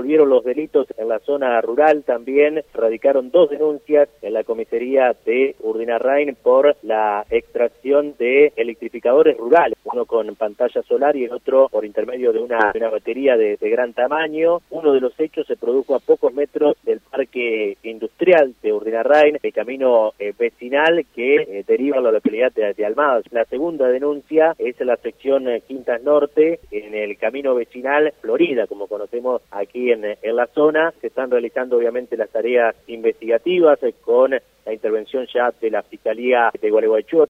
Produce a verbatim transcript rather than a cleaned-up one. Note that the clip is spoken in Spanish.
volvieron los delitos en la zona rural. También radicaron dos denuncias en la comisaría de Urdinarrain por la extracción de electrificadores rurales, uno con pantalla solar y el otro por intermedio de una, de una batería de, de gran tamaño. Uno de los hechos se produjo a pocos metros del parque industrial de Urdinarrain, el camino eh, vecinal que eh, deriva en la localidad de, de Almada. La segunda denuncia es en la sección eh, Quintas Norte, en el camino vecinal Florida, como conocemos aquí en, en la zona. Se están realizando obviamente las tareas investigativas eh, con la intervención ya de la Fiscalía de Gualeguaychú.